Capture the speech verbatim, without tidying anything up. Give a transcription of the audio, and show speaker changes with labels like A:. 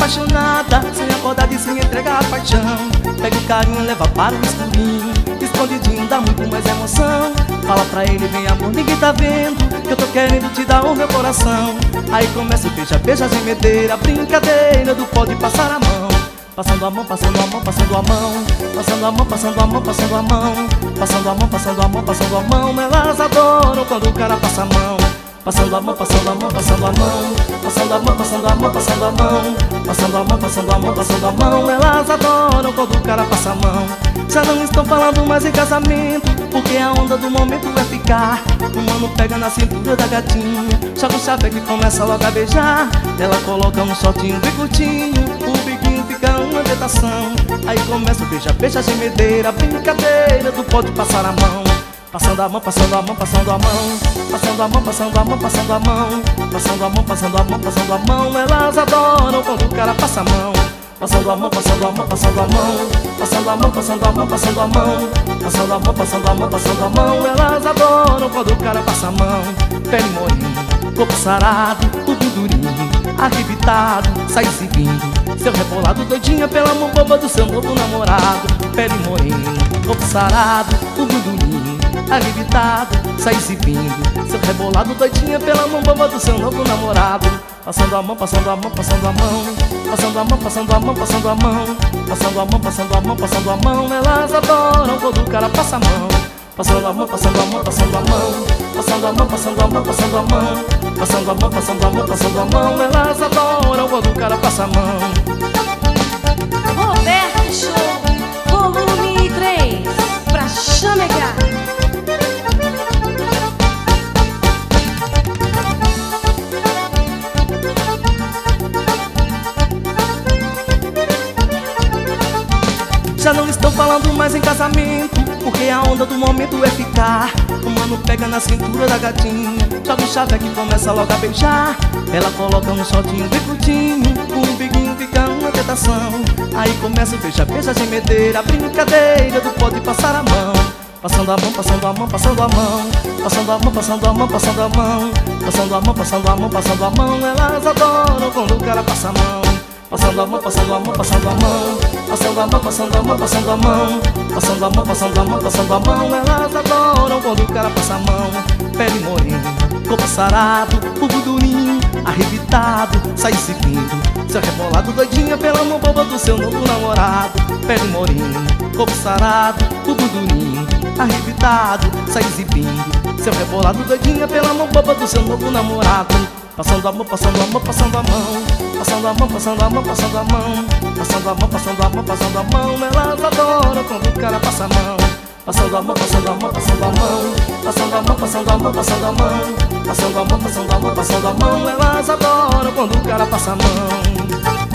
A: apaixonada, sem acordar e sem entregar a paixão. Pega o carinho, leva para o escurinho, escondidinho dá muito mais emoção. Fala pra ele, vem amor, ninguém tá vendo que eu tô querendo te dar o meu coração. Aí começa o beija, beija, gemedeira, brincadeira do pode passar a mão. Passando a mão, passando a mão, passando a mão, passando a mão, passando a mão, passando a mão, passando a mão, passando a mão, passando a mão. Elas adoram quando o cara passa a mão. Passando a mão, passando a mão, passando a mão, passando a mão, passando a mão, passando a mão, passando a mão, passando a mão, passando a mão. Elas adoram quando o cara passa a mão. Já não estão falando mais em casamento, porque a onda do momento é ficar. O mano pega na cintura da gatinha, joga o chaveco e começa logo a beijar. Ela coloca um shortinho bem curtinho, o biquinho fica uma tentação. Aí começa o beija, beija, gemedeira, brincadeira do pode passar a mão. Passando a mão, passando a mão, passando a mão, passando a mão, passando a mão, passando a mão, passando a mão, passando a mão, passando a mão. Elas adoram quando o cara passa a mão. Passando a mão, passando a mão, passando a mão, passando a mão, passando a mão, passando a mão, passando a mão, passando a mão, passando a mão. Elas adoram quando o cara passa a mão. Pele morena, corpo sarado, tudo durinho, arrebitado, sai exibindo seu rebolado, doidinha pela mão boba do seu novo namorado. Pele morena, corpo sarado, tudo durinho, arrebitado, sai exibindo seu rebolado, doidinha pela mão boba do seu novo namorado. Passando a mão, passando a mão, passando a mão, passando a mão, passando a mão, passando a mão, passando a mão, passando a mão, passando a mão. Elas adoram quando o cara passa a mão. Passando a mão, passando a mão, passando a mão, passando a mão, passando a mão, passando a mão, passando a mão, passando a mão, passando a mão. Elas adoram quando o cara passa a mão.
B: Roberto Show, volume três, pra chamegar.
A: Já não estão falando mais em casamento, porque a onda do momento é ficar. O mano pega na cintura da gatinha, joga o chaveco e começa logo a beijar. Ela coloca um shortinho bem curtinho, o biguinho fica uma tentação. Aí começa o beija, beija, gemedeira, brincadeira do pode passar a mão. Passando a mão, passando a mão, passando a mão, passando a mão, passando a mão, passando a mão, passando a mão, passando a mão, passando a mão. Elas adoram quando o cara passa a mão. Passando a mão, passando a mão, passando a mão, passando a mão, passando a mão, passando a mão, passando a mão, passando a mão, passando a mão. Elas adoram quando o cara passa a mão. Pele morena, corpo sarado, o durinho, arrebitado, sai exibindo seu rebolado, doidinha pela mão boba do seu novo namorado. Pele morena, corpo sarado, o durinho, arrebitado, sai exibindo seu rebolado, doidinha pela mão boba do seu novo namorado. Passando a mão, passando a mão, passando a mão, passando a mão, passando a mão, passando a mão, passando a mão, passando a mão, passando a mão. Elas adoram quando o cara passa a mão. Passando a mão, passando a mão, passando a mão, passando a mão, passando a mão, passando a mão, passando a mão, passando a mão, passando a mão. Elas adoram quando o cara passa a mão.